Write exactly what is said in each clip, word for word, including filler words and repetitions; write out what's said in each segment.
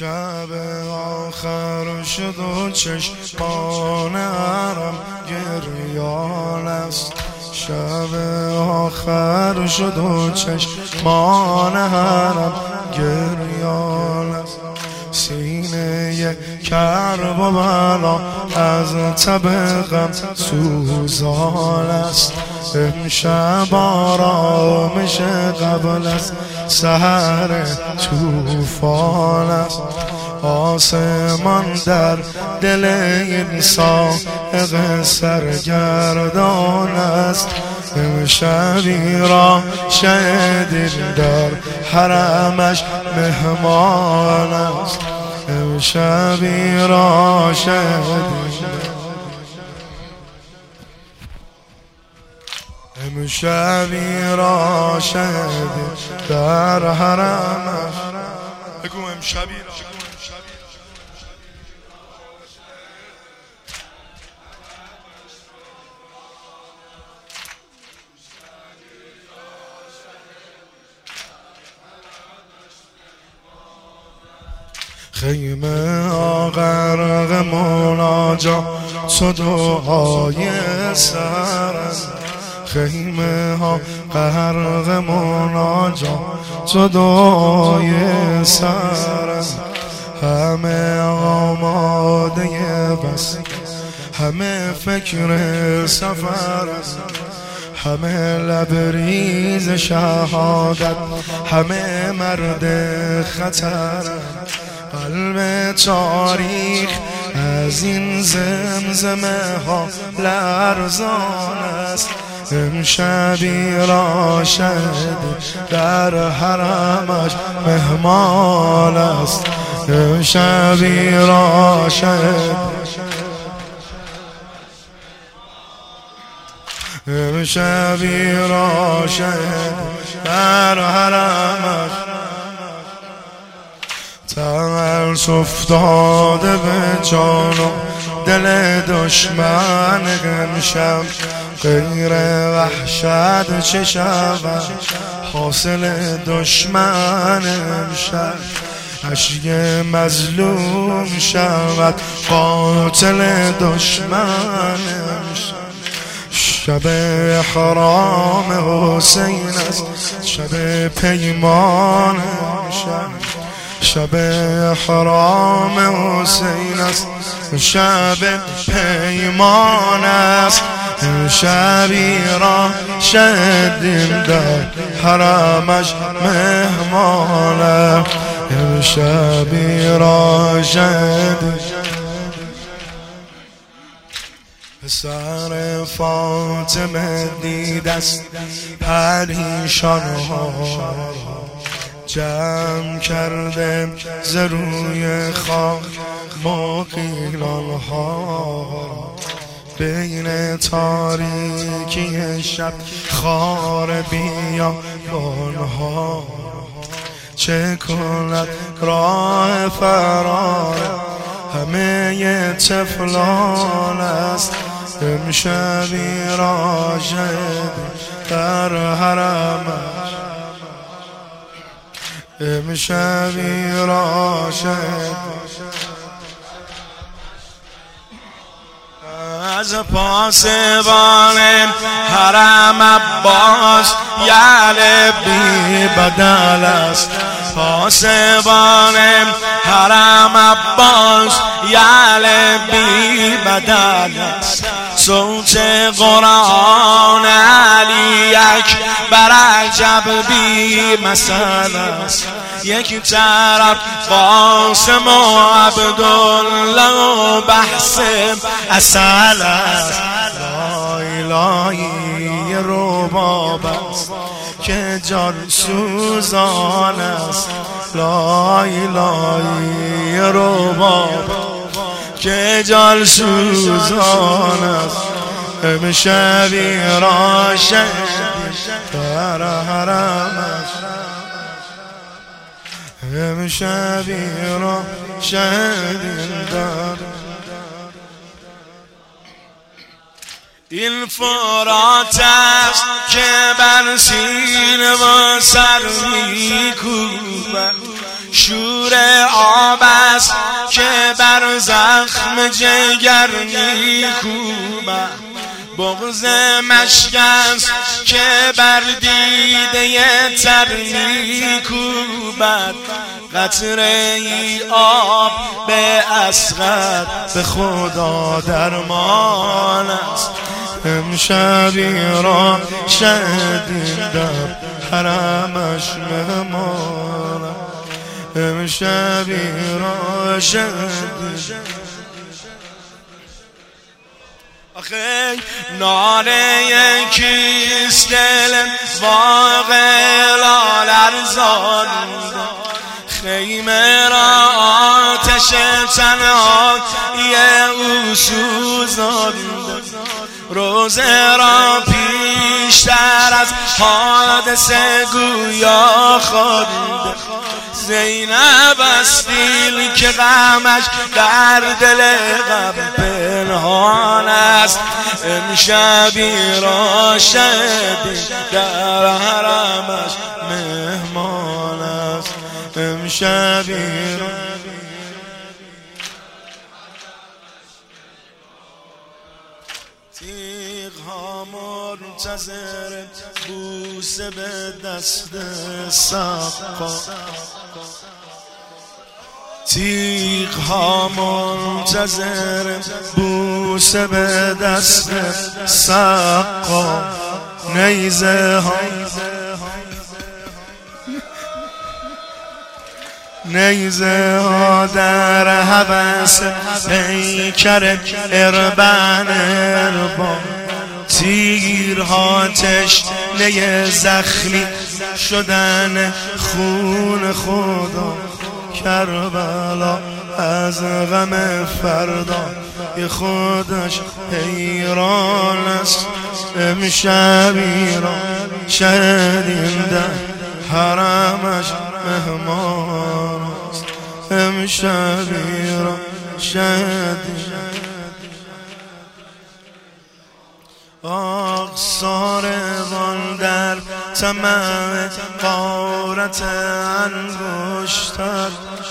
شب آخر شد و چشمان حرم گریان است. شب آخر شد و چشمان حرم گریان است. سینه کرب و بلا از تب غم سوزان است. امشب آرامش قبل از سحر طوفان است. آسمان در دل این سائق سرگردان است. امشبی را شهید در حرمش مهمان است. امشبی را شهید امشبی را شهید در حرمش. بگو امشبی را خیمه ها غرق مناجات و دعای سر. خیمه ها غرق مناجات و دعای سر. همه آماده بس، همه فکر سفر، همه لبریز شهادت، همه مرد خطر. قلب تاریخ از این زمزمه ها لرزان است. امشبی را شهید در حرمش مهمان است. امشبی را شهید امشبی را شهید در حرمش. ترس افتاده به جان و دل دشمن امشب. غیر وحشت چه شود حاصل دشمن امشب. اشک مظلوم شود قاتل دشمن امشب. شب احرام حسین است، شب پیمان امشب. شب احرام حسین است، شب پیمان است. شبی را شهید در حرمش مهمان است. شبی را شهید پسر فاطمه دید است پریشان ها. جمع کرده ز روی خاک مقیلان ها. بین تاریکی شب خار بیابان ها. چه کند راه فرار همه طفلان است. امشبی را شهید در حرمش. امشبی را شهید از پاسبان حرم عباس یعل بی بدل است. پاسبان حرم عباس یعل بی بدل است. صوت قرآن علی اکبر عجب بی مثل است. یک طرف قاسم و عبدالله و بحث اصل است. لای لای رباب است که جان سوزان است. لای لای رباب که جان سوزان است. امشبی را شهید در حرمش. امشبی را شهید در این فرات است که بر سینه و سر می‌کوبد. شور آب بر زخم جگر میکوبد، بغض مشکست که بر دیده تر میکوبد. قطره ای آب به اصغر به خدا درمان است. امشبی را شهدیم در حرمش مهمان است. امشبی را شهدیم. آخه ناله کیست دل واقع لالرزان، خیمه را آتش تنهایی او سوزاند. روزه را پیشتر از حادثه گویا خواند. زینب است دیل که غمش در دل غم پنهان است. امشبی را شهدیم در حرمش مهمان است. امشبی را تیغ ها منتظر بوسه به دست سقا، تیغ ها منتظر بوسه به دست سقا. نیزه ها نیزه ها در هوس پیکر اربن اربا، تیرها تشنه زخمی شدن خون خدا. کربلا از غم فردا یه خودش حیران است. امشبی را شهدیم در حرمش مهمان است. امشبی را شهدیم. آخ ساربان در طمع غارت انگشتر،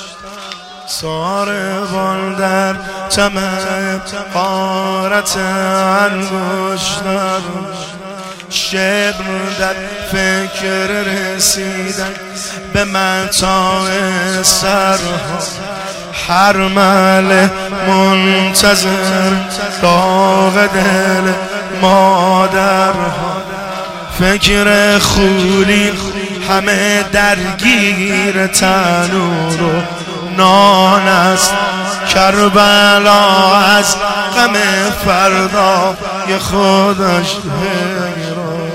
ساربان در طمع غارت انگشتر. شبر در فکر رسیدن به متاع سرها، هر مل منتظر داغ دل مادرها. فکر خولی همه درگیر تنور و نان است. کربلا از غم فردا یه خودش حیران.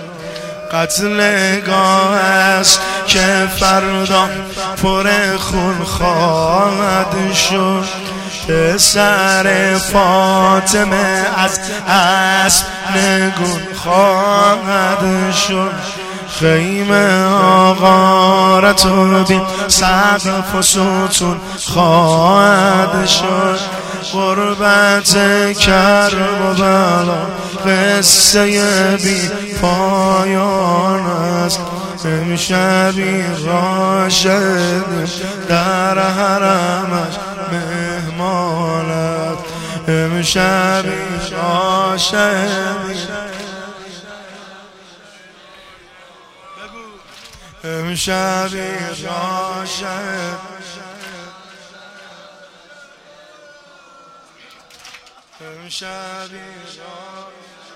قتلگاه است که فردا پر خون خواهد شد. پسر فاطمه از اسب نگون خواهد شد. خیمه غارت و بین سقف و ستون خواهد شد. غربت کرب و بلا قصه بی پایان است. امشبی را شهدیم در حرمش مهمان است. امشبی را شهدیم. امشبی را شهدیم. امشبی را